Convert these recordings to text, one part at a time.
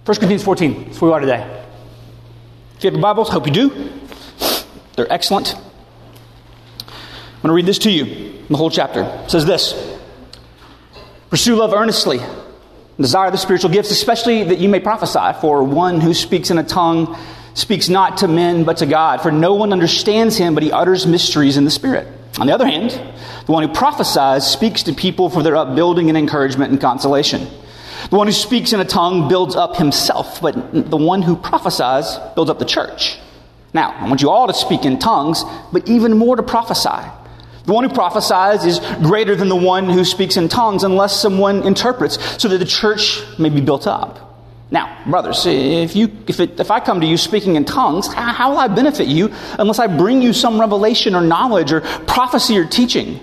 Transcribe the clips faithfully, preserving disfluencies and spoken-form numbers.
First Corinthians fourteen, that's where we are today. If you have your Bibles, hope you do. They're excellent. I'm going to read this to you, the whole chapter. It says this: pursue love earnestly, and desire the spiritual gifts, especially that you may prophesy. For one who speaks in a tongue speaks not to men but to God. For no one understands him, but he utters mysteries in the Spirit. On the other hand, the one who prophesies speaks to people for their upbuilding and encouragement and consolation. The one who speaks in a tongue builds up himself, but the one who prophesies builds up the church. Now, I want you all to speak in tongues, but even more to prophesy. The one who prophesies is greater than the one who speaks in tongues unless someone interprets, so that the church may be built up. Now, brothers, if you if it, if I come to you speaking in tongues, how, how will I benefit you unless I bring you some revelation or knowledge or prophecy or teaching?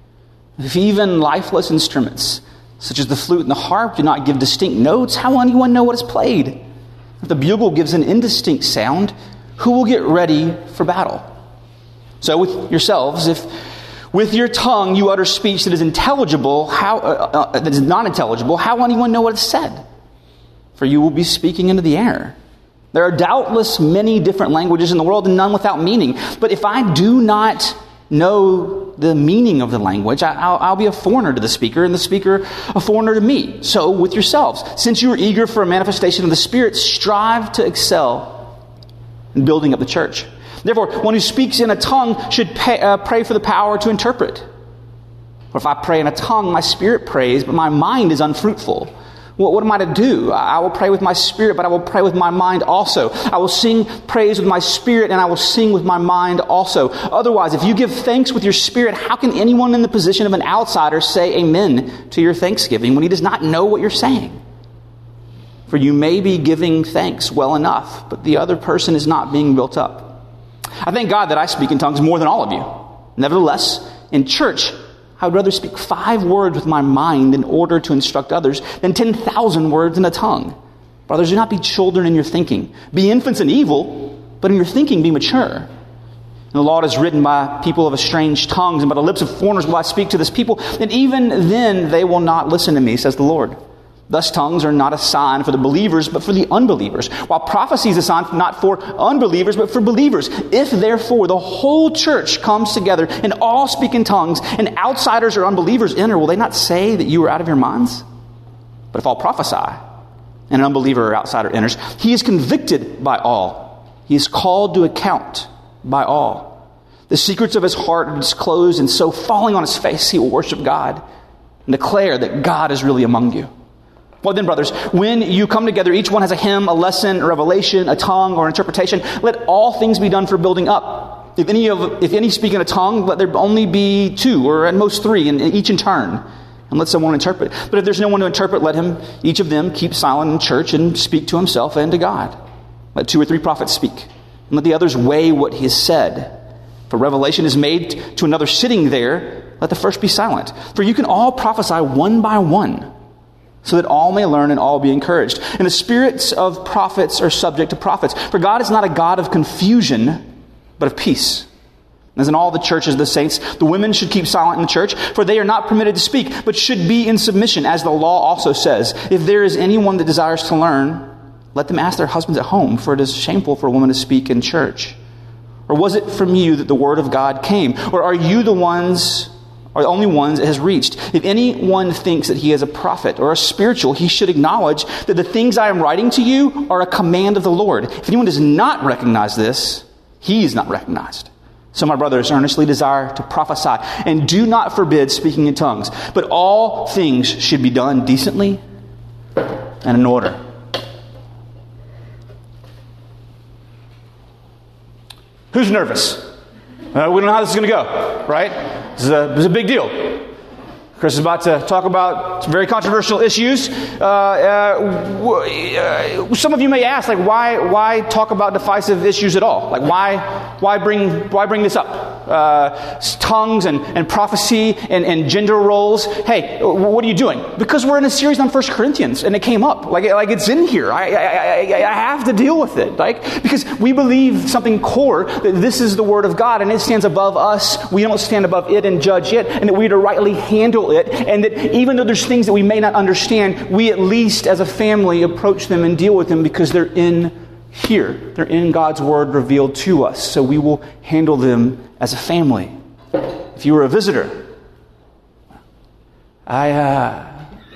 If even lifeless instruments, such as the flute and the harp, do not give distinct notes, how will anyone know what is played? If the bugle gives an indistinct sound, who will get ready for battle? So with yourselves, if with your tongue you utter speech that is intelligible, how uh, uh, that is not intelligible, how will anyone know what is said? For you will be speaking into the air. There are doubtless many different languages in the world, and none without meaning. But if I do not know the meaning of the language, I, I'll, I'll be a foreigner to the speaker, and the speaker a foreigner to me. So with yourselves, since you are eager for a manifestation of the Spirit, strive to excel in building up the church. Therefore, one who speaks in a tongue should pay, uh, pray for the power to interpret. For if I pray in a tongue, my spirit prays, but my mind is unfruitful. What, what am I to do? I will pray with my spirit, but I will pray with my mind also. I will sing praise with my spirit, and I will sing with my mind also. Otherwise, if you give thanks with your spirit, how can anyone in the position of an outsider say amen to your thanksgiving when he does not know what you're saying? For you may be giving thanks well enough, but the other person is not being built up. I thank God that I speak in tongues more than all of you. Nevertheless, in church, I would rather speak five words with my mind in order to instruct others than ten thousand words in a tongue. Brothers, do not be children in your thinking. Be infants in evil, but in your thinking be mature. And the law is written by people of strange tongues, and by the lips of foreigners will I speak to this people. And even then they will not listen to me, says the Lord. Thus tongues are not a sign for the believers, but for the unbelievers, while prophecy is a sign not for unbelievers, but for believers. If therefore the whole church comes together and all speak in tongues, and outsiders or unbelievers enter, will they not say that you are out of your minds? But if all prophesy, and an unbeliever or outsider enters, he is convicted by all. He is called to account by all. The secrets of his heart are disclosed, and so falling on his face, he will worship God and declare that God is really among you. Well then, brothers, when you come together, each one has a hymn, a lesson, a revelation, a tongue, or interpretation. Let all things be done for building up. If any of if any speak in a tongue, let there only be two, or at most three, and each in turn, and let someone interpret. But if there's no one to interpret, let him, each of them, keep silent in church and speak to himself and to God. Let two or three prophets speak, and let the others weigh what he has said. For revelation is made to another sitting there, let the first be silent. For you can all prophesy one by one, so that all may learn and all be encouraged. And the spirits of prophets are subject to prophets. For God is not a God of confusion, but of peace. As in all the churches of the saints, the women should keep silent in the church, for they are not permitted to speak, but should be in submission, as the law also says. If there is anyone that desires to learn, let them ask their husbands at home, for it is shameful for a woman to speak in church. Or was it from you that the word of God came? Or are you the ones... are the only ones it has reached? If anyone thinks that he is a prophet or a spiritual, he should acknowledge that the things I am writing to you are a command of the Lord. If anyone does not recognize this, he is not recognized. So my brothers, earnestly desire to prophesy, and do not forbid speaking in tongues. But all things should be done decently and in order. Who's nervous? Uh, we don't know how this is going to go, right? This is, a, this is a big deal. Chris is about to talk about some very controversial issues. Uh, uh, w- uh, some of you may ask, like, why why talk about divisive issues at all? Like, why why bring why bring this up? Uh, tongues and, and prophecy and, and gender roles. Hey, what are you doing? Because we're in a series on First Corinthians, and it came up. Like, like it's in here. I, I, I, I have to deal with it. Like, because we believe something core, that this is the Word of God, and it stands above us. We don't stand above it and judge it, and that we are to rightly handle handle it, and that even though there's things that we may not understand, we at least as a family approach them and deal with them because they're in here. They're in God's Word revealed to us, so we will handle them as a family. If you were a visitor, I, uh...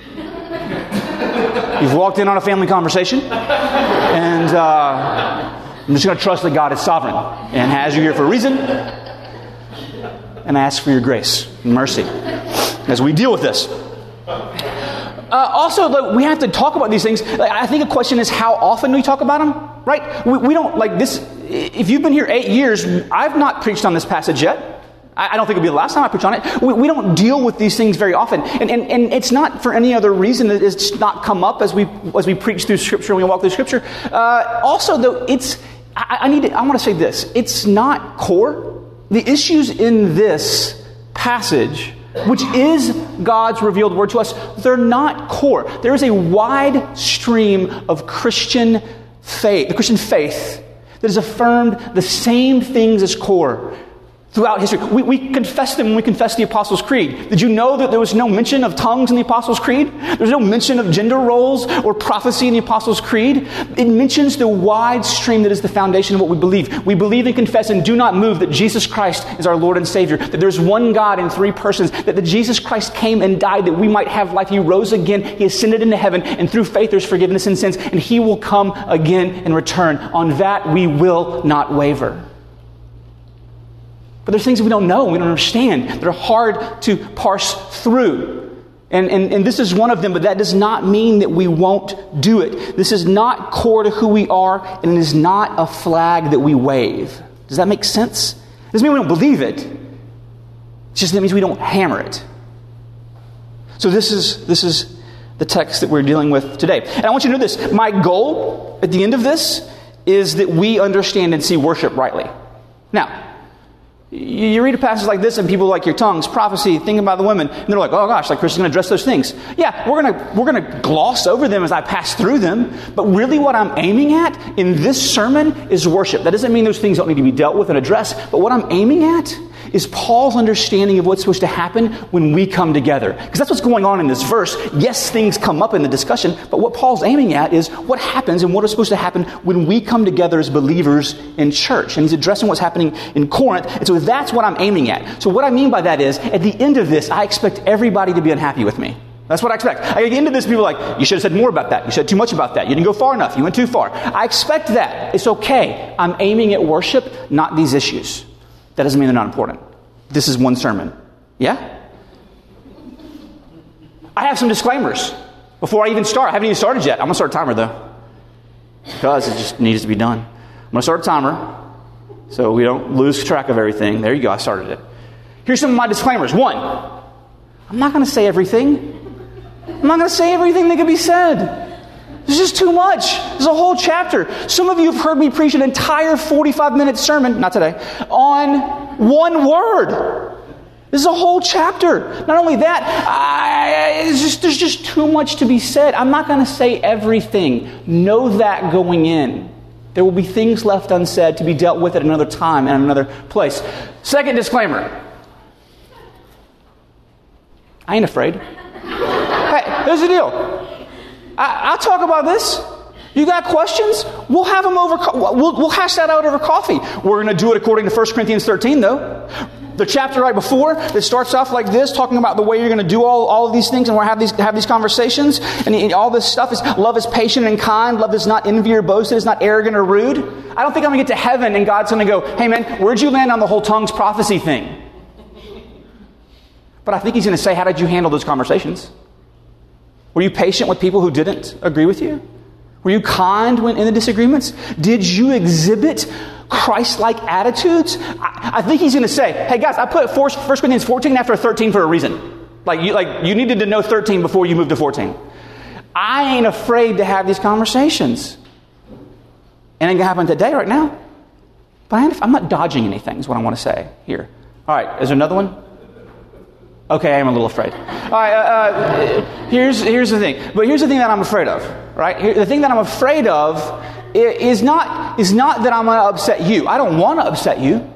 you've walked in on a family conversation, and uh, I'm just going to trust that God is sovereign and has you here for a reason, and I ask for your grace and mercy as we deal with this. Uh, also, like, we have to talk about these things. Like, I think a question is how often do we talk about them, right? We, we don't, like this, if you've been here eight years, I've not preached on this passage yet. I don't think it'll be the last time I preach on it. We, we don't deal with these things very often. And, and, and it's not for any other reason that it's not come up as we as we preach through Scripture and we walk through Scripture. Uh, also, though, it's, I, I need to, I want to say this. It's not core. The issues in this passage, which is God's revealed word to us, they're not core. There is a wide stream of Christian faith, the Christian faith, that has affirmed the same things as core throughout history. We, we confess them when we confess the Apostles' Creed. Did you know that there was no mention of tongues in the Apostles' Creed? There's no mention of gender roles or prophecy in the Apostles' Creed. It mentions the wide stream that is the foundation of what we believe. We believe and confess and do not move that Jesus Christ is our Lord and Savior, that there's one God in three persons, that the Jesus Christ came and died that we might have life. He rose again. He ascended into heaven, and through faith there's forgiveness in sins, and He will come again and return. On that we will not waver. But there's things that we don't know, we don't understand, that are hard to parse through. And, and, and this is one of them, but that does not mean that we won't do it. This is not core to who we are, and it is not a flag that we wave. Does that make sense? It doesn't mean we don't believe it. It's just that means we don't hammer it. So this is this is the text that we're dealing with today. And I want you to know this. My goal at the end of this is that we understand and see worship rightly. Now, you read a passage like this and people like your tongues, prophecy, thinking about the women, and they're like, oh gosh, like Chris is going to address those things. Yeah, we're going to we're going to gloss over them as I pass through them, but really what I'm aiming at in this sermon is worship. That doesn't mean those things don't need to be dealt with and addressed, but what I'm aiming at is Paul's understanding of what's supposed to happen when we come together. Because that's what's going on in this verse. Yes, things come up in the discussion, but what Paul's aiming at is what happens and what is supposed to happen when we come together as believers in church. And he's addressing what's happening in Corinth. And so that's what I'm aiming at. So what I mean by that is, at the end of this, I expect everybody to be unhappy with me. That's what I expect. At the end of this, people are like, you should have said more about that. You said too much about that. You didn't go far enough. You went too far. I expect that. It's okay. I'm aiming at worship, not these issues. That doesn't mean they're not important. This is one sermon. Yeah? I have some disclaimers before I even start. I haven't even started yet. I'm going to start a timer, though, because it just needs to be done. I'm going to start a timer so we don't lose track of everything. There you go. I started it. Here's some of my disclaimers. One, I'm not going to say everything. I'm not going to say everything that can be said. There's just too much. There's a whole chapter. Some of you have heard me preach an entire forty-five minute sermon, not today, on one word. This is a whole chapter. Not only that, I, it's just, there's just too much to be said. I'm not going to say everything. Know that going in. There will be things left unsaid to be dealt with at another time and another place. Second disclaimer. I ain't afraid. Hey, here's the deal. I, I'll talk about this. You got questions? We'll have them over. We'll, we'll hash that out over coffee. We're going to do it according to First Corinthians thirteen, though. The chapter right before that starts off like this, talking about the way you're going to do all, all of these things, and we'll have these have these conversations. And, and all this stuff is love is patient and kind. Love is not envy or boasted. It's not arrogant or rude. I don't think I'm going to get to heaven and God's going to go, hey man, where'd you land on the whole tongues prophecy thing? But I think He's going to say, how did you handle those conversations? Were you patient with people who didn't agree with you? Were you kind when in the disagreements? Did you exhibit Christ-like attitudes? I, I think He's going to say, hey guys, I put First Corinthians fourteen after thirteen for a reason. Like you, like you needed to know thirteen before you moved to fourteen. I ain't afraid to have these conversations. It ain't going to happen today, right now. But I ain't, I'm not dodging anything is what I want to say here. All right, is there another one? Okay, I am a little afraid. All right, uh, uh, here's here's the thing. But here's the thing that I'm afraid of, right? Here, the thing that I'm afraid of is not is not that I'm going to upset you. I don't want to upset you.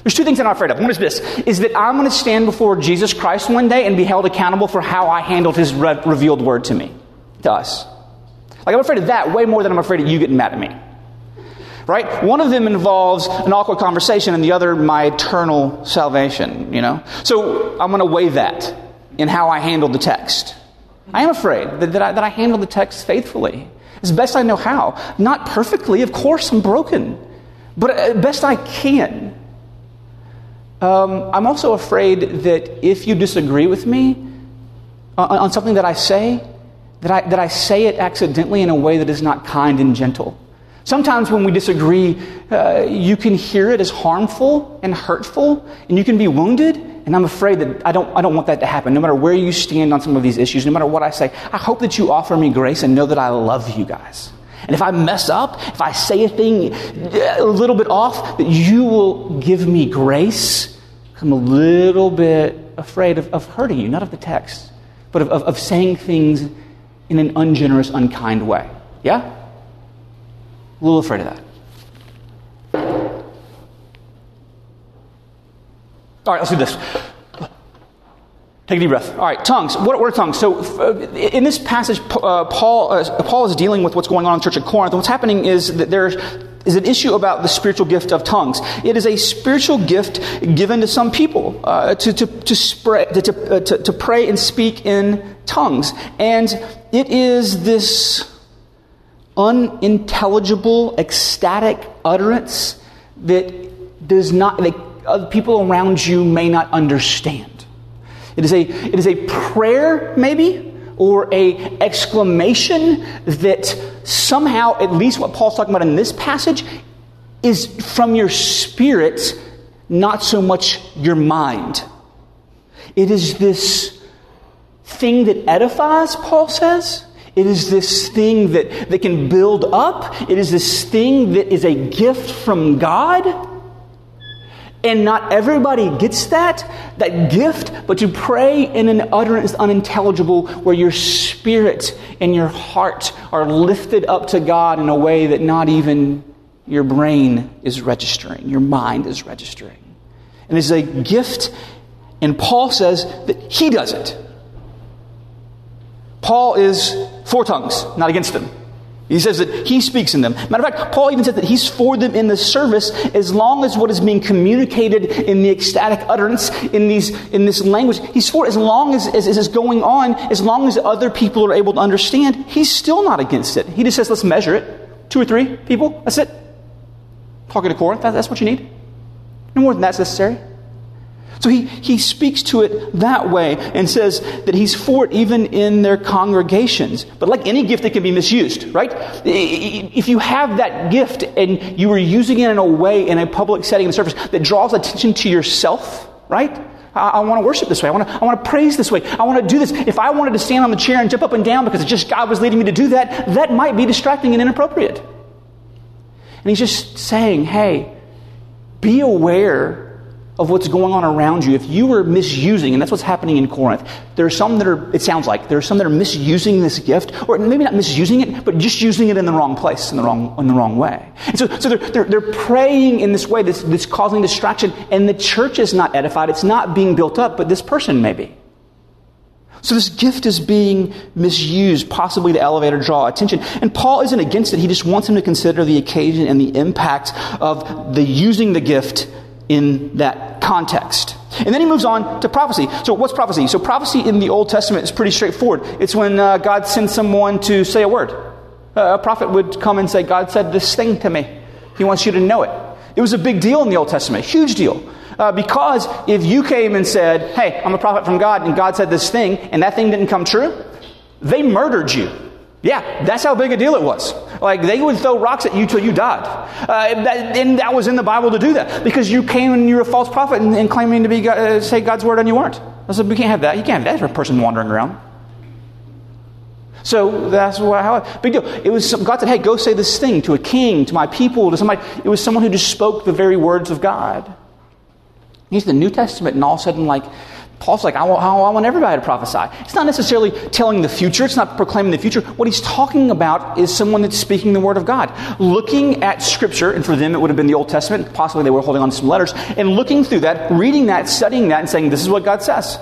There's two things that I'm afraid of. One is this, is that I'm going to stand before Jesus Christ one day and be held accountable for how I handled his re- revealed word to me, to us. Like, I'm afraid of that way more than I'm afraid of you getting mad at me. Right? One of them involves an awkward conversation and the other my eternal salvation, you know? So I'm going to weigh that in how I handled the text. I am afraid that, that, I, that I handled the text faithfully, as best I know how. Not perfectly, of course, I'm broken, but as best I can. Um, I'm also afraid that if you disagree with me on, on something that I say, that I, that I say it accidentally in a way that is not kind and gentle. Sometimes when we disagree, uh, you can hear it as harmful and hurtful, and you can be wounded. And I'm afraid that I don't, I don't want that to happen. No matter where you stand on some of these issues, no matter what I say, I hope that you offer me grace and know that I love you guys. And if I mess up, if I say a thing a little bit off, that you will give me grace. I'm a little bit afraid of, of hurting you, not of the text, but of, of, of saying things in an ungenerous, unkind way. Yeah? A little afraid of that. All right, let's do this. Take a deep breath. All right, tongues. What, what are tongues? So uh, in this passage, uh, Paul uh, Paul is dealing with what's going on in the church at Corinth. And what's happening is that there is an issue about the spiritual gift of tongues. It is a spiritual gift given to some people uh, to to to, spray, to, to, uh, to to pray and speak in tongues. And it is this unintelligible, ecstatic utterance that does not, that other people around you may not understand. It is a, it is a prayer, maybe, or a exclamation that somehow, at least what Paul's talking about in this passage, is from your spirit, not so much your mind. It is this thing that edifies, Paul says. It is this thing that, that can build up. It is this thing that is a gift from God. And not everybody gets that, that gift, but to pray in an utterance unintelligible where your spirit and your heart are lifted up to God in a way that not even your brain is registering, your mind is registering. And it's a gift, and Paul says that he does it. Paul is for tongues, not against them. He says that he speaks in them. Matter of fact, Paul even said that he's for them in the service as long as what is being communicated in the ecstatic utterance, in these in this language, he's for it as long as, as, as it's going on, as long as other people are able to understand, he's still not against it. He just says, let's measure it. Two or three people, that's it. Talking to Corinth, that, that's what you need. No more than that's necessary. So he, he speaks to it that way and says that he's for it even in their congregations. But like any gift, it can be misused, right? If you have that gift and you are using it in a way, in a public setting, in a service, that draws attention to yourself, right? I, I want to worship this way. I want to I want to praise this way. I want to do this. If I wanted to stand on the chair and jump up and down because it's just God was leading me to do that, that might be distracting and inappropriate. And he's just saying, hey, be aware of what's going on around you. If you are misusing, and that's what's happening in Corinth, there are some that are, it sounds like, there are some that are misusing this gift, or maybe not misusing it, but just using it in the wrong place, in the wrong in the wrong way. And so, so they're, they're, they're praying in this way that's, that's causing distraction, and the church is not edified, it's not being built up, but this person may be. So this gift is being misused, possibly to elevate or draw attention. And Paul isn't against it, he just wants him to consider the occasion and the impact of the using the gift in that context. And then he moves on to prophecy. So what's prophecy? So prophecy in the Old Testament is pretty straightforward. It's when uh, God sends someone to say a word. Uh, a prophet would come and say, God said this thing to me. He wants you to know it. It was a big deal in the Old Testament, huge deal. Uh, because if you came and said, hey, I'm a prophet from God, and God said this thing, and that thing didn't come true, they murdered you. Yeah, that's how big a deal it was. Like, they would throw rocks at you till you died. Uh, that, and that was in the Bible to do that. Because you came and you're a false prophet and, and claiming to be God, uh, say God's word and you weren't. I said, we can't have that. You can't have that for a person wandering around. So that's what, how, big deal. It was, some, God said, hey, go say this thing to a king, to my people, to somebody. It was someone who just spoke the very words of God. He's the New Testament, and all of a sudden, like, Paul's like, I want, I want everybody to prophesy. It's not necessarily telling the future. It's not proclaiming the future. What he's talking about is someone that's speaking the word of God. Looking at Scripture, and for them it would have been the Old Testament. Possibly they were holding on to some letters. And looking through that, reading that, studying that, and saying, this is what God says.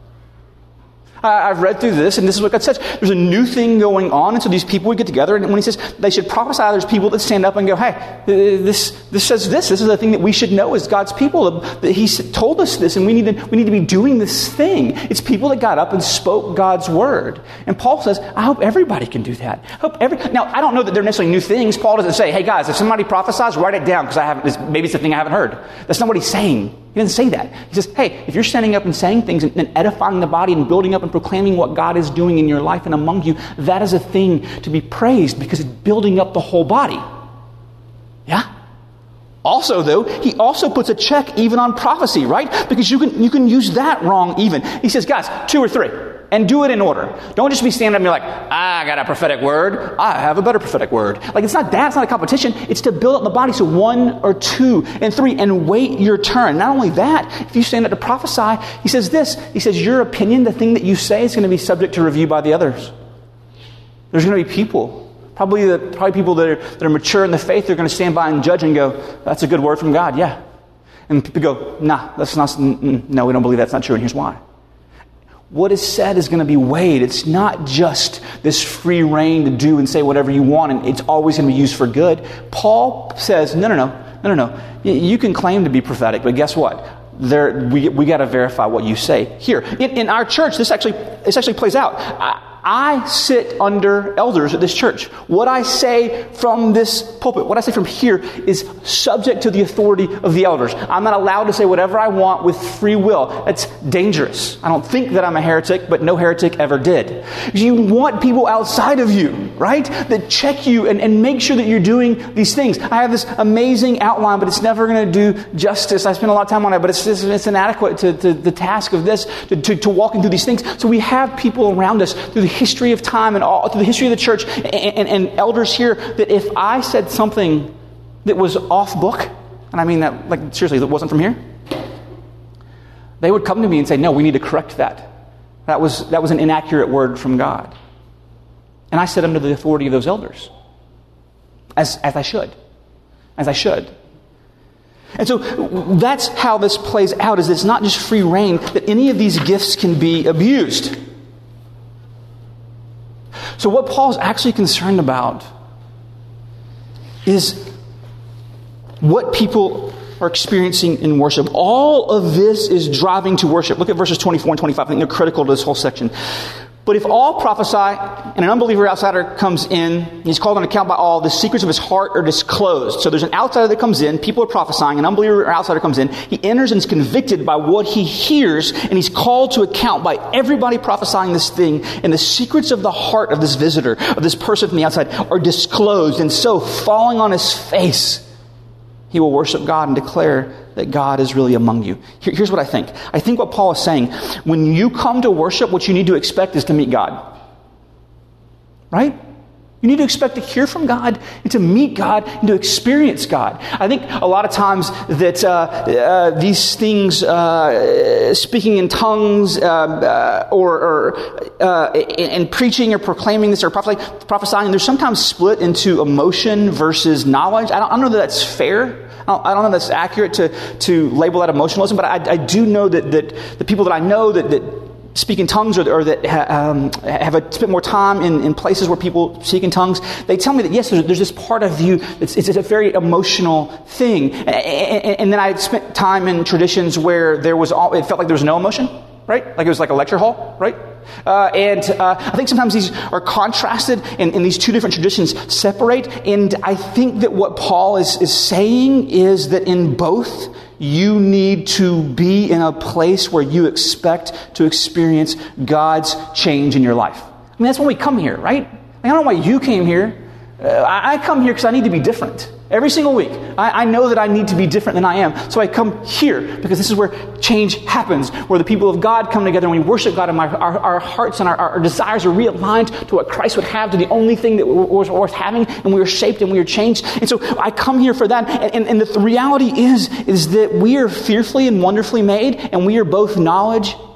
I've read through this, and this is what God says. There's a new thing going on, and so these people would get together, and when he says they should prophesy, there's people that stand up and go, hey, this this says this. This is the thing that we should know as God's people. He told us this, and we need to we need to be doing this thing. It's people that got up and spoke God's word. And Paul says, I hope everybody can do that. I hope every Now, I don't know that they're necessarily new things. Paul doesn't say, hey, guys, if somebody prophesies, write it down, because I haven't. Maybe it's the thing I haven't heard. That's not what he's saying. He doesn't say that. He says, hey, if you're standing up and saying things and, and edifying the body and building up and proclaiming what God is doing in your life and among you, that is a thing to be praised because it's building up the whole body. Yeah? Also, though, he also puts a check even on prophecy, right? Because you can you can use that wrong even. He says, guys, two or three. And do it in order. Don't just be standing up and be like, I got a prophetic word. I have a better prophetic word. Like, it's not that. It's not a competition. It's to build up the body. So one or two and three and wait your turn. Not only that, if you stand up to prophesy, he says this. He says, your opinion, the thing that you say, is going to be subject to review by the others. There's going to be people. Probably the probably people that are, that are mature in the faith, they're going to stand by and judge and go, that's a good word from God. Yeah. And people go, nah, that's not, no, we don't believe that's not true. And here's why. What is said is going to be weighed. It's not just this free reign to do and say whatever you want, and it's always going to be used for good. Paul says, no, no, no, no, no, no. You can claim to be prophetic, but guess what? There, we we got to verify what you say. Here, in, in our church, this actually this actually plays out. I, I sit under elders at this church. What I say from this pulpit, what I say from here, is subject to the authority of the elders. I'm not allowed to say whatever I want with free will. That's dangerous. I don't think that I'm a heretic, but no heretic ever did. You want people outside of you, right, that check you and, and make sure that you're doing these things. I have this amazing outline, but it's never going to do justice. I spend a lot of time on it, but it's it's, it's inadequate to, to the task of this, to, to, to walking through these things. So we have people around us through the history of time and all through the history of the church and, and, and elders here, that if I said something that was off book, and I mean that, like, seriously, that wasn't from here, they would come to me and say, no, we need to correct that. That was that was an inaccurate word from God. And I sit under the authority of those elders. As as I should. As I should. And so that's how this plays out, is it's not just free reign, that any of these gifts can be abused. So what Paul's actually concerned about is what people are experiencing in worship. All of this is driving to worship. Look at verses twenty-four and twenty-five. I think they're critical to this whole section. But if all prophesy, and an unbeliever outsider comes in, he's called on account by all, the secrets of his heart are disclosed. So there's an outsider that comes in, people are prophesying, an unbeliever or outsider comes in, he enters and is convicted by what he hears, and he's called to account by everybody prophesying this thing, and the secrets of the heart of this visitor, of this person from the outside, are disclosed, and so falling on his face, he will worship God and declare that God is really among you. Here, here's what I think. I think what Paul is saying, when you come to worship, what you need to expect is to meet God. Right? You need to expect to hear from God and to meet God and to experience God. I think a lot of times that uh, uh, these things, uh, speaking in tongues uh, uh, or, or uh, and preaching or proclaiming this or prophesying, they're sometimes split into emotion versus knowledge. I don't, I don't know that that's fair. I don't, I don't know that's accurate to, to label that emotionalism, but I, I do know that, that the people that I know that, that speak in tongues or, or that ha, um, have a, spent more time in, in places where people speak in tongues, they tell me that, yes, there's, there's this part of you, it's, it's a very emotional thing. And, and, and then I spent time in traditions where there was all, it felt like there was no emotion, right? Like it was like a lecture hall, right? Uh, and uh, I think sometimes these are contrasted and, and these two different traditions separate. And I think that what Paul is, is saying is that in both, you need to be in a place where you expect to experience God's change in your life. I mean, that's when we come here, right? I don't know why you came here. Uh, I, I come here because I need to be different. Every single week, I, I know that I need to be different than I am. So I come here because this is where change happens, where the people of God come together and we worship God, and my, our, our hearts and our, our desires are realigned to what Christ would have, to the only thing that was worth having, and we are shaped and we are changed. And so I come here for that. And, and, and the reality is, is that we are fearfully and wonderfully made, and we are both knowledge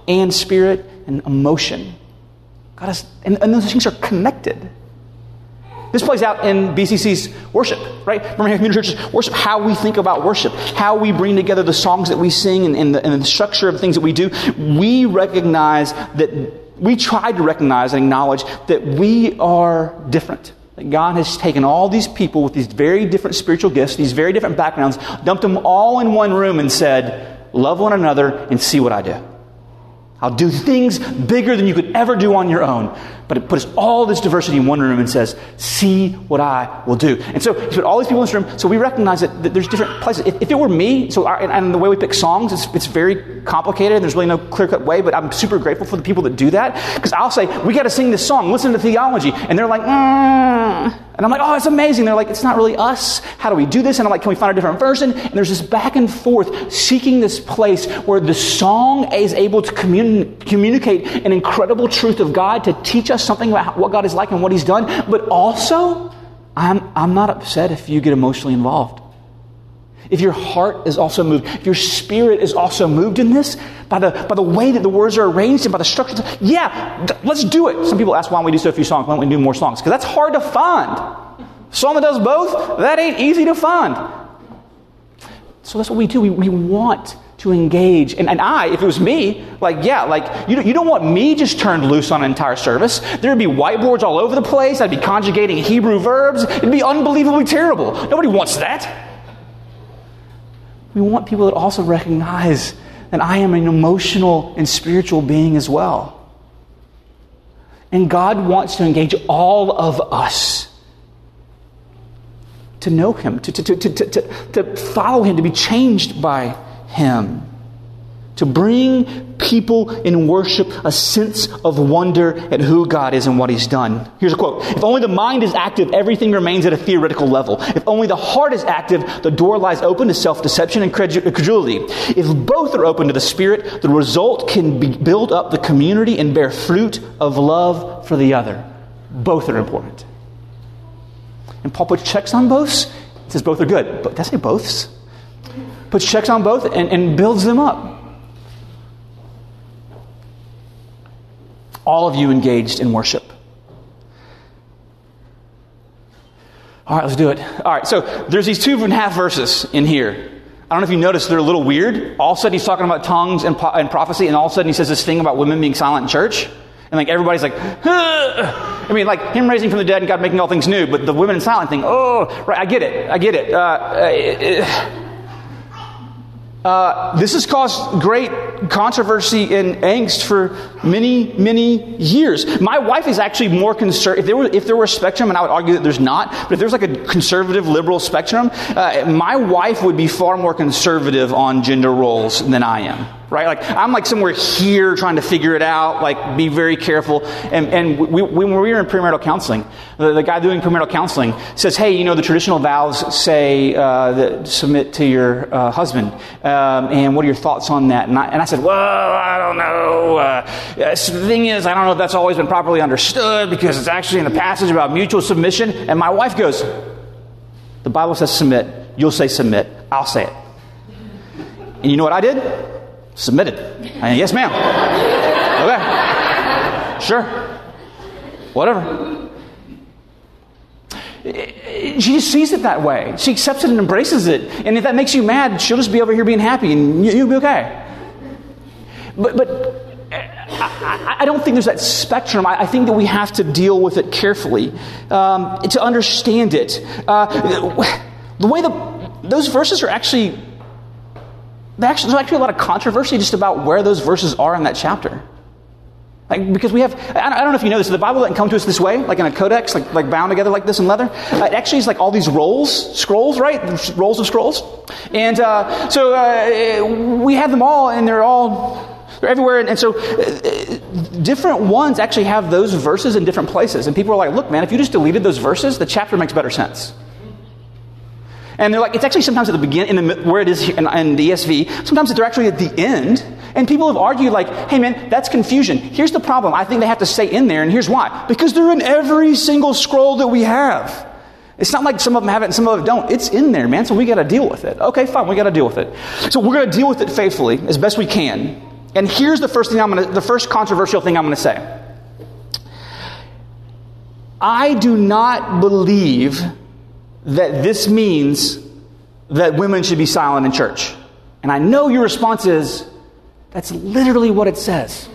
and spirit and emotion. God is, and, and those things are connected. This plays out in B C C's worship, right? Remember, Community Church's worship, how we think about worship, how we bring together the songs that we sing and, and, the, and the structure of the things that we do. We recognize that, we try to recognize and acknowledge that we are different. That God has taken all these people with these very different spiritual gifts, these very different backgrounds, dumped them all in one room and said, love one another and see what I do. I'll do things bigger than you could ever do on your own. But it puts all this diversity in one room and says, see what I will do. And so you put all these people in this room. So we recognize that, that there's different places. If, if it were me, so our, and, and the way we pick songs, it's, it's very complicated. There's really no clear-cut way, but I'm super grateful for the people that do that. Because I'll say, we got to sing this song, listen to theology. And they're like, mm. And I'm like, oh, it's amazing. They're like, it's not really us. How do we do this? And I'm like, can we find a different version? And there's this back and forth, seeking this place where the song is able to commun- communicate an incredible truth of God, to teach us something about what God is like and what He's done. But also, I'm, I'm not upset if you get emotionally involved. If your heart is also moved, if your spirit is also moved in this, by the by the way that the words are arranged and by the structure, yeah, d- let's do it. Some people ask, why don't we do so few songs? Why don't we do more songs? Because that's hard to find. A song that does both, that ain't easy to find. So that's what we do. We, we want to engage. And, and I, if it was me, like, yeah, like, you don't, you don't want me just turned loose on an entire service. There would be whiteboards all over the place. I'd be conjugating Hebrew verbs. It'd be unbelievably terrible. Nobody wants that. We want people that also recognize that I am an emotional and spiritual being as well. And God wants to engage all of us to know Him, to, to, to, to, to, to follow Him, to be changed by Him. To bring people in worship a sense of wonder at who God is and what He's done. Here's a quote. If only the mind is active, everything remains at a theoretical level. If only the heart is active, the door lies open to self-deception and credulity. If both are open to the Spirit, the result can be build up the community and bear fruit of love for the other. Both are important. And Paul puts checks on both. He says both are good. But did I say boths? Puts checks on both and, and builds them up. All of you engaged in worship. All right, let's do it. All right, so there's these two and a half verses in here. I don't know if you noticed, they're a little weird. All of a sudden he's talking about tongues and, po- and prophecy, and all of a sudden he says this thing about women being silent in church. And like everybody's like, huh. I mean, like him raising from the dead and God making all things new, but the women in silent thing, oh, right, I get it. I get it. Uh, it, it Uh, this has caused great controversy and angst for many, many years. My wife is actually more conservative. If there were, if there were a spectrum, and I would argue that there's not, but if there's like a conservative, liberal spectrum, uh, my wife would be far more conservative on gender roles than I am. Right? Like, I'm like somewhere here trying to figure it out, like, be very careful. And, and we, we, when we were in premarital counseling, the, the guy doing premarital counseling says, hey, you know, the traditional vows say uh, that submit to your uh, husband. Um, and what are your thoughts on that? And I, and I said, well, I don't know. Uh, the thing is, I don't know if that's always been properly understood because it's actually in the passage about mutual submission. And my wife goes, the Bible says submit. You'll say submit. I'll say it. And you know what I did? Submitted. I, yes, ma'am. Okay. Sure. Whatever. She just sees it that way. She accepts it and embraces it. And if that makes you mad, she'll just be over here being happy and you, you'll be okay. But, but I, I don't think there's that spectrum. I, I think that we have to deal with it carefully um, to understand it. Uh, the way the those verses are actually... Actually, there's actually a lot of controversy just about where those verses are in that chapter. Like, because we have, I don't know if you know this, the Bible doesn't come to us this way, like in a codex, like, like bound together like this in leather. Uh, it actually is like all these rolls, scrolls, right? Rolls of scrolls. And uh, so uh, we have them all, and they're all, they're everywhere. And, and so uh, different ones actually have those verses in different places. And people are like, look, man, if you just deleted those verses, the chapter makes better sense. And they're like, it's actually sometimes at the beginning, in the, where it is in, in the E S V, sometimes they're actually at the end. And people have argued like, hey man, that's confusion. Here's the problem. I think they have to stay in there, and here's why. Because they're in every single scroll that we have. It's not like some of them have it and some of them don't. It's in there, man, so we got to deal with it. Okay, fine, we got to deal with it. So we're going to deal with it faithfully, as best we can. And here's the first thing I'm going to, the first controversial thing I'm going to say. I do not believe that this means that women should be silent in church. And I know your response is, that's literally what it says.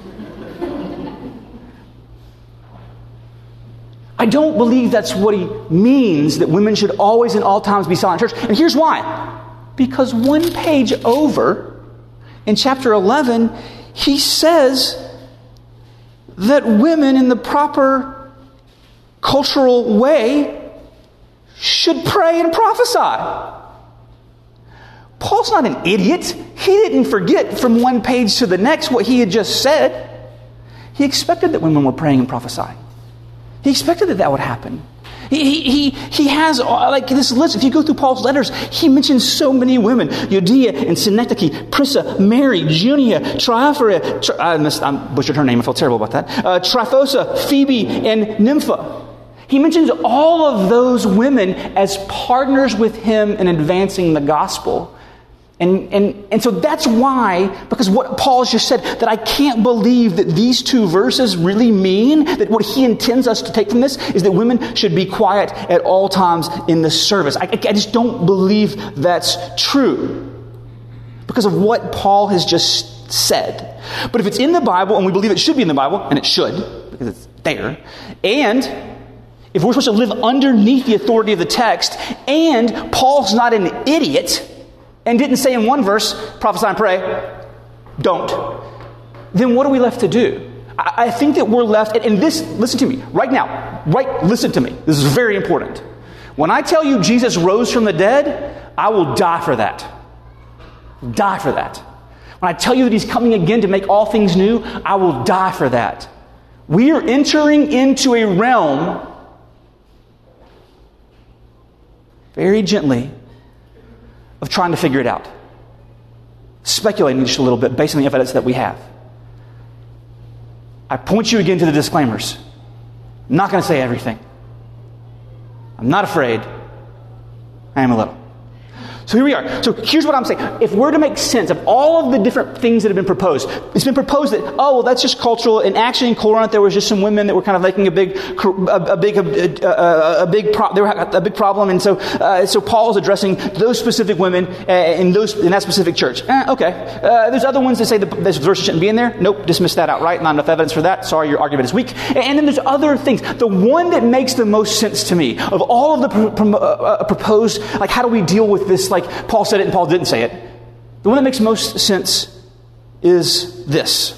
I don't believe that's what he means, that women should always and all times be silent in church. And here's why. Because one page over, in chapter eleven, he says that women in the proper cultural way should pray and prophesy. Paul's not an idiot. He didn't forget from one page to the next what he had just said. He expected that women were praying and prophesying. He expected that that would happen. He, he, he has, like this list, if you go through Paul's letters, he mentions so many women. Euodia and Synecdoche, Prisca, Mary, Junia, Tryphosa, tri- I, missed, I butchered her name, I felt terrible about that. Uh, Tryphosa, Phoebe, and Nympha. He mentions all of those women as partners with him in advancing the gospel. And, and, and so that's why, because what Paul has just said, that I can't believe that these two verses really mean that what he intends us to take from this is that women should be quiet at all times in the service. I, I just don't believe that's true because of what Paul has just said. But if it's in the Bible, and we believe it should be in the Bible, and it should, because it's there, and if we're supposed to live underneath the authority of the text, and Paul's not an idiot, and didn't say in one verse, prophesy and pray, don't, then what are we left to do? I, I think that we're left, and, and this, listen to me, right now, right, listen to me. This is very important. When I tell you Jesus rose from the dead, I will die for that. Die for that. When I tell you that he's coming again to make all things new, I will die for that. We are entering into a realm, very gently, of trying to figure it out. Speculating just a little bit based on the evidence that we have. I point you again to the disclaimers. I'm not going to say everything. I'm not afraid. I am a little. So here we are. So here's what I'm saying. If we're to make sense of all of the different things that have been proposed, it's been proposed that, oh, well, that's just cultural. And actually in Corinth, there was just some women that were kind of making a big, a, a big, a, a, a big, pro, they were a big problem. And so, uh, so Paul's addressing those specific women uh, in those in that specific church. Eh, okay. Uh, there's other ones that say that this verse shouldn't be in there. Nope, dismiss that outright. Not enough evidence for that. Sorry, your argument is weak. And then there's other things. The one that makes the most sense to me of all of the pro, pro, uh, proposed, like how do we deal with this? Like Paul said it and Paul didn't say it. The one that makes most sense is this.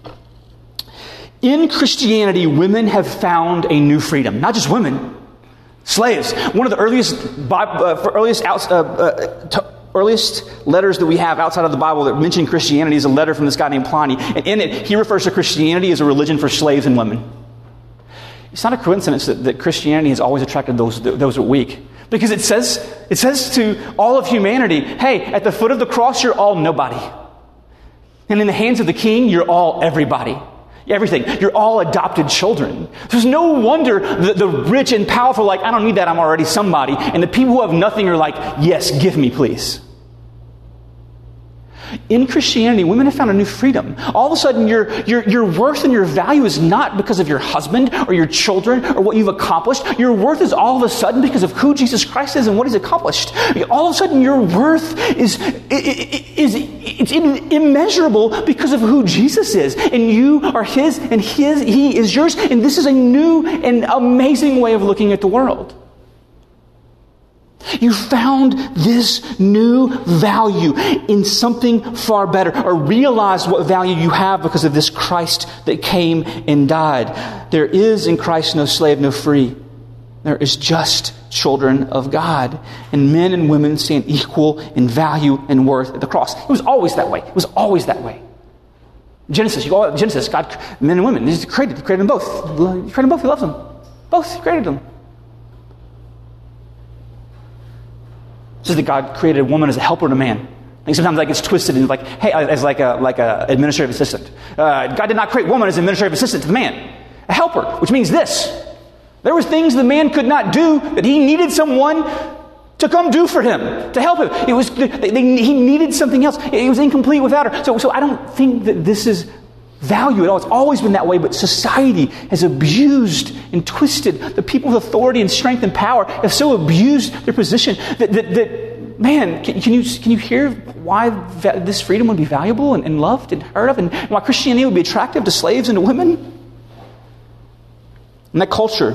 In Christianity, women have found a new freedom. Not just women, slaves. One of the earliest, uh, earliest, uh, uh, t- earliest letters that we have outside of the Bible that mention Christianity is a letter from this guy named Pliny. And in it, he refers to Christianity as a religion for slaves and women. It's not a coincidence that, that Christianity has always attracted those those who are weak. Because it says, it says to all of humanity, hey, at the foot of the cross, you're all nobody. And in the hands of the king, you're all everybody. Everything. You're all adopted children. There's no wonder the, the rich and powerful are like, I don't need that, I'm already somebody. And the people who have nothing are like, yes, give me, please. In Christianity, women have found a new freedom. All of a sudden, your, your, your worth and your value is not because of your husband or your children or what you've accomplished. Your worth is all of a sudden because of who Jesus Christ is and what he's accomplished. All of a sudden, your worth is, is, is it's immeasurable because of who Jesus is. And you are his and his, he is yours. And this is a new and amazing way of looking at the world. You found this new value in something far better, or realized what value you have because of this Christ that came and died. There is in Christ no slave, no free. There is just children of God. And men and women stand equal in value and worth at the cross. It was always that way. It was always that way. Genesis, you go, Genesis, God, men and women, He created, He created them both. He created them both. He loves them. Both. He created them. It says that God created a woman as a helper to man. I think sometimes that gets twisted and like, hey, as like a like a administrative assistant. Uh, God did not create woman as an administrative assistant to the man, a helper, which means this: there were things the man could not do that he needed someone to come do for him, to help him. It was they, they, he needed something else. It was incomplete without her. So, so I don't think that this is value at all. It's always been that way, but society has abused and twisted. The people with authority and strength and power have so abused their position that, that, that man, can, can you can you hear why va- this freedom would be valuable and, and loved and heard of, and why Christianity would be attractive to slaves and to women? In that culture,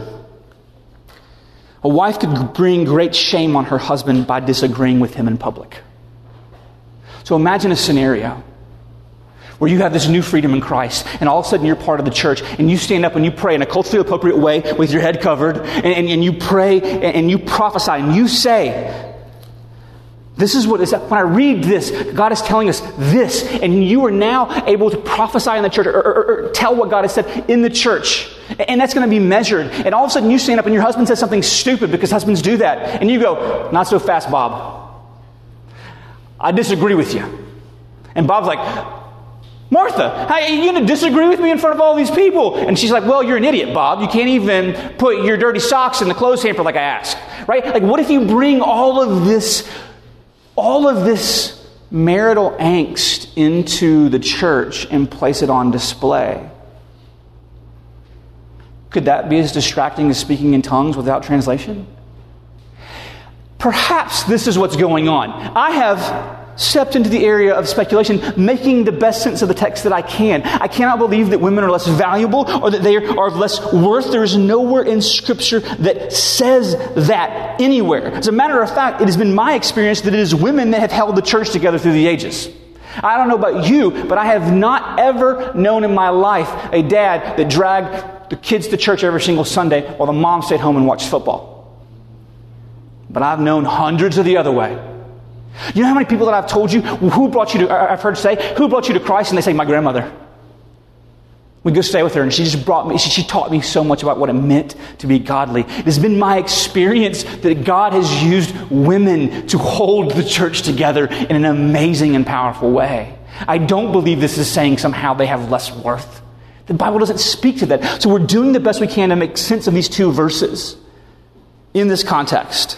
a wife could bring great shame on her husband by disagreeing with him in public. So imagine a scenario where you have this new freedom in Christ, and all of a sudden you're part of the church, and you stand up and you pray in a culturally appropriate way with your head covered, and, and, and you pray and, and you prophesy, and you say, this is what is, when I read this, God is telling us this, and you are now able to prophesy in the church, or, or, or tell what God has said in the church. And that's going to be measured. And all of a sudden you stand up and your husband says something stupid, because husbands do that. And you go, not so fast, Bob. I disagree with you. And Bob's like, Martha, how are you going to disagree with me in front of all these people? And she's like, well, you're an idiot, Bob. You can't even put your dirty socks in the clothes hamper like I asked. Right? Like, what if you bring all of this all of this marital angst into the church and place it on display? Could that be as distracting as speaking in tongues without translation? Perhaps this is what's going on. I have stepped into the area of speculation, making the best sense of the text that I can. I cannot believe that women are less valuable or that they are of less worth. There is nowhere in Scripture that says that anywhere. As a matter of fact, it has been my experience that it is women that have held the church together through the ages. I don't know about you, but I have not ever known in my life a dad that dragged the kids to church every single Sunday while the mom stayed home and watched football. But I've known hundreds of the other way. You know how many people that I've told you, who brought you to, I've heard say, who brought you to Christ? And they say, my grandmother. We go stay with her, and she just brought me, she, she taught me so much about what it meant to be godly. It has been my experience that God has used women to hold the church together in an amazing and powerful way. I don't believe this is saying somehow they have less worth. The Bible doesn't speak to that. So we're doing the best we can to make sense of these two verses in this context.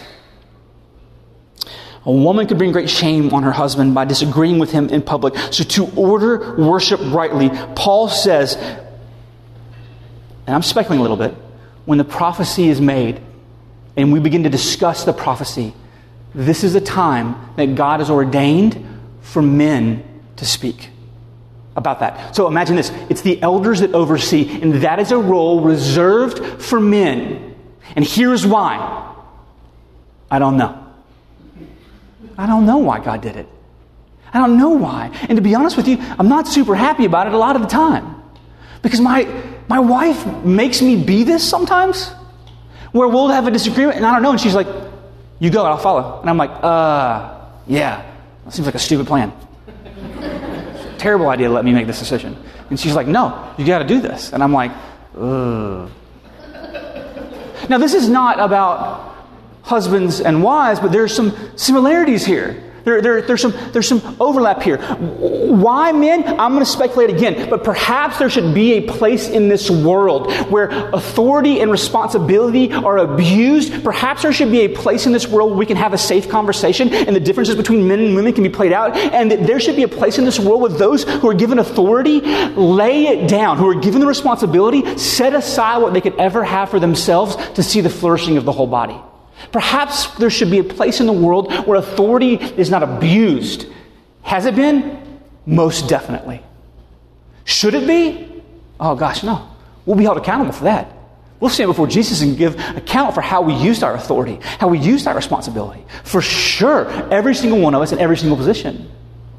A woman could bring great shame on her husband by disagreeing with him in public. So to order worship rightly, Paul says, and I'm speculating a little bit, when the prophecy is made and we begin to discuss the prophecy, this is a time that God has ordained for men to speak about that. So imagine this. It's the elders that oversee, and that is a role reserved for men. And here's why. I don't know. I don't know why God did it. I don't know why. And to be honest with you, I'm not super happy about it a lot of the time. Because my my wife makes me be this sometimes, where we'll have a disagreement, and I don't know, and she's like, you go, and I'll follow. And I'm like, uh, yeah, that seems like a stupid plan. Terrible idea to let me make this decision. And she's like, no, you got to do this. And I'm like, ugh. Now, this is not about husbands and wives, but there's some similarities here. There, there, there's some there's some overlap here. Why men? I'm going to speculate again, but perhaps there should be a place in this world where authority and responsibility are abused. Perhaps there should be a place in this world where we can have a safe conversation and the differences between men and women can be played out, and that there should be a place in this world where those who are given authority lay it down, who are given the responsibility, set aside what they could ever have for themselves to see the flourishing of the whole body. Perhaps there should be a place in the world where authority is not abused. Has it been? Most definitely. Should it be? Oh gosh, no. We'll be held accountable for that. We'll stand before Jesus and give account for how we used our authority, how we used our responsibility. For sure, every single one of us in every single position.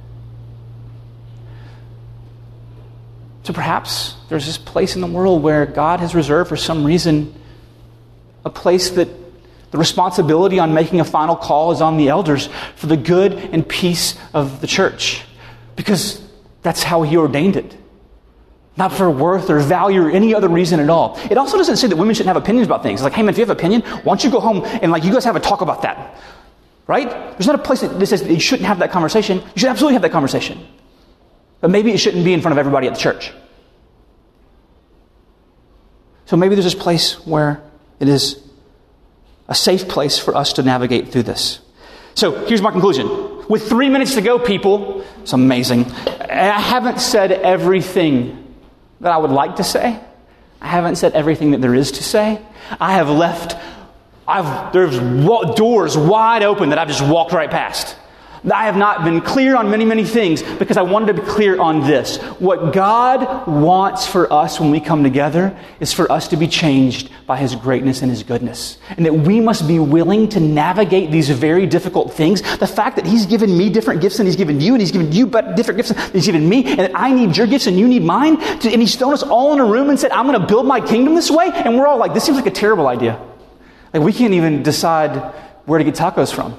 So perhaps there's this place in the world where God has reserved for some reason a place that the responsibility on making a final call is on the elders for the good and peace of the church. Because that's how He ordained it. Not for worth or value or any other reason at all. It also doesn't say that women shouldn't have opinions about things. It's like, hey man, if you have an opinion, why don't you go home and like you guys have a talk about that? Right? There's not a place that says that you shouldn't have that conversation. You should absolutely have that conversation. But maybe it shouldn't be in front of everybody at the church. So maybe there's this place where it is a safe place for us to navigate through this. So here's my conclusion. With three minutes to go, people, it's amazing. And I haven't said everything that I would like to say. I haven't said everything that there is to say. I have left, I've there's wa- doors wide open that I've just walked right past. I have not been clear on many, many things because I wanted to be clear on this. What God wants for us when we come together is for us to be changed by His greatness and His goodness. And that we must be willing to navigate these very difficult things. The fact that He's given me different gifts than He's given you, and He's given you but different gifts than He's given me, and that I need your gifts and you need mine. And He's thrown us all in a room and said, I'm going to build my kingdom this way. And we're all like, this seems like a terrible idea. Like we can't even decide where to get tacos from.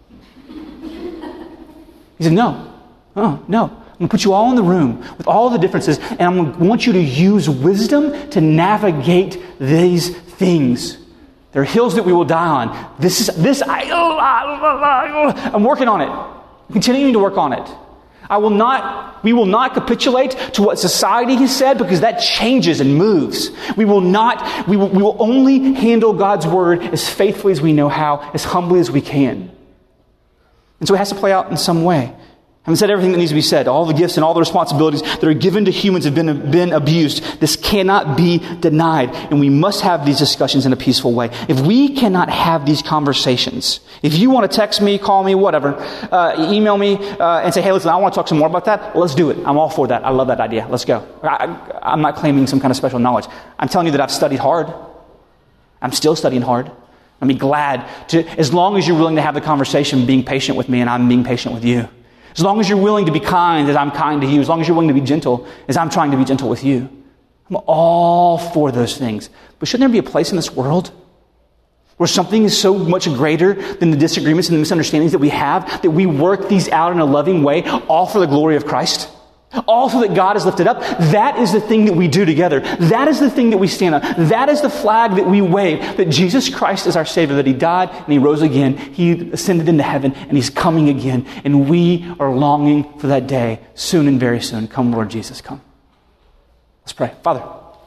He said, no, oh, no. I'm going to put you all in the room with all the differences, and I'm going to want you to use wisdom to navigate these things. There are hills that we will die on. This is, this, I, oh, I'm working on it. I'm continuing to work on it. I will not, we will not capitulate to what society has said because that changes and moves. We will not, we will, we will only handle God's word as faithfully as we know how, as humbly as we can. And so it has to play out in some way. I haven't said everything that needs to be said. All the gifts and all the responsibilities that are given to humans have been, been abused. This cannot be denied. And we must have these discussions in a peaceful way. If we cannot have these conversations, if you want to text me, call me, whatever, uh, email me uh, and say, hey, listen, I want to talk some more about that. Let's do it. I'm all for that. I love that idea. Let's go. I, I'm not claiming some kind of special knowledge. I'm telling you that I've studied hard. I'm still studying hard. I'd be glad to, as long as you're willing to have the conversation, being patient with me and I'm being patient with you. As long as you're willing to be kind as I'm kind to you. As long as you're willing to be gentle as I'm trying to be gentle with you. I'm all for those things. But shouldn't there be a place in this world where something is so much greater than the disagreements and the misunderstandings that we have, that we work these out in a loving way, all for the glory of Christ? All so that God is lifted up. That is the thing that we do together. That is the thing that we stand on. That is the flag that we wave. That Jesus Christ is our Savior. That He died and He rose again. He ascended into heaven and He's coming again. And we are longing for that day soon and very soon. Come, Lord Jesus, come. Let's pray. Father,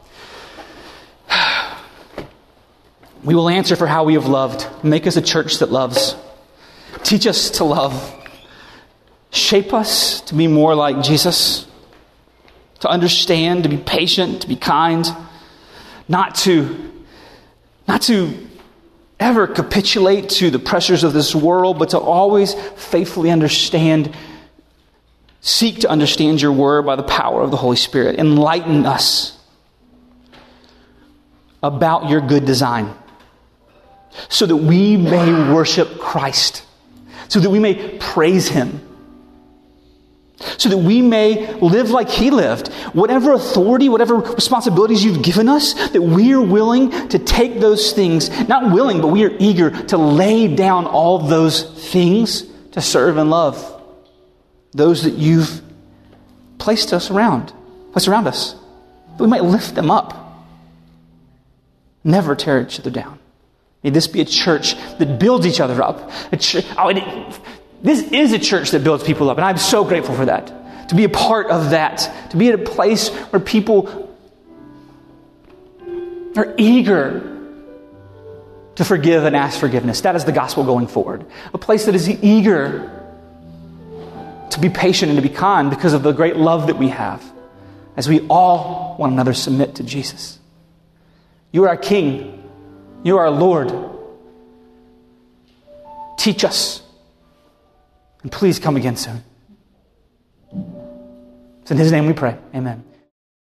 we will answer for how we have loved. Make us a church that loves. Teach us to love. Shape us to be more like Jesus, to understand, to be patient, to be kind, not to, not to ever capitulate to the pressures of this world, but to always faithfully understand, seek to understand your word by the power of the Holy Spirit. Enlighten us about your good design so that we may worship Christ, so that we may praise Him, so that we may live like He lived. Whatever authority, whatever responsibilities you've given us, that we are willing to take those things, not willing, but we are eager to lay down all those things to serve and love those that you've placed us around, placed around us, that we might lift them up, never tear each other down. May this be a church that builds each other up. A ch- oh, it, This is a church that builds people up, and I'm so grateful for that. To be a part of that. To be at a place where people are eager to forgive and ask forgiveness. That is the gospel going forward. A place that is eager to be patient and to be kind because of the great love that we have as we all one another submit to Jesus. You are our King. You are our Lord. Teach us. And please come again soon. It's in His name we pray. Amen.